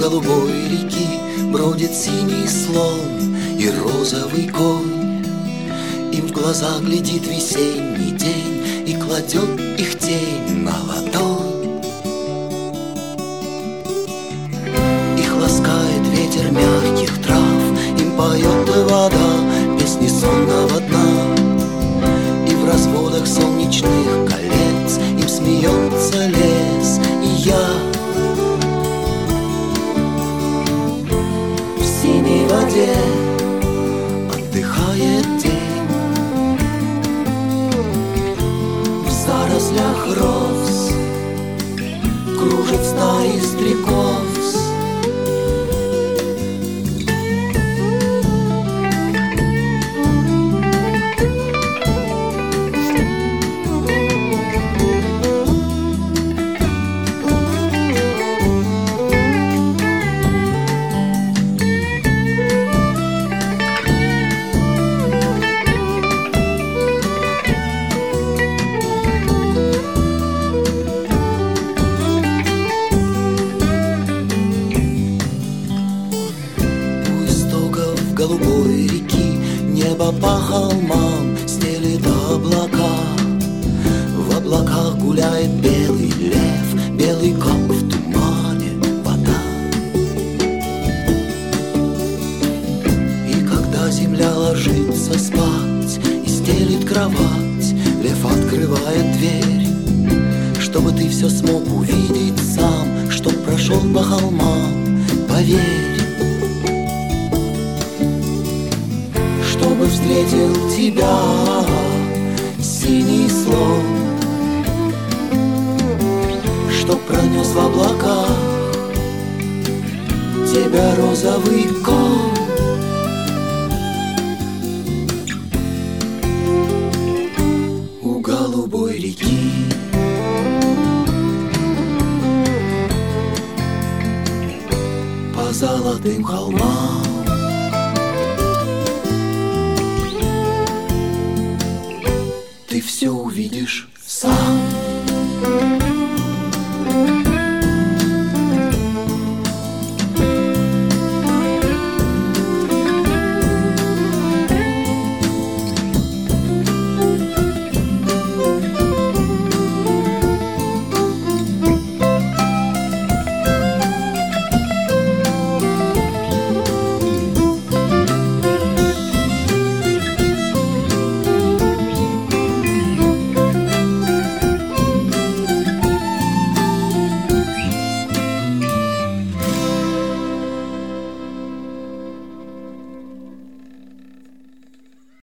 голубой реки бродит синий слон и розовый конь. Им в глаза глядит весенний день и кладет их тень на ладонь. Их ласкает ветер мягких трав, им поет вода песни сонного дна. И в разводах солнечных колец им смеется лес и я. В синей воде отдыхает день, в зарослях роз кружат стаи стрекоз. Голубой реки небо по холмам стелит облака. В облаках гуляет белый лев, белый как в тумане вода. И когда земля ложится спать и стелит кровать, лев открывает дверь, чтобы ты все смог увидеть сам, чтоб прошел по холмам, поверь. Чтобы встретил тебя синий слон, чтоб пронес в облаках тебя розовый конь. У голубой реки по золотым холмам ты все увидишь сам.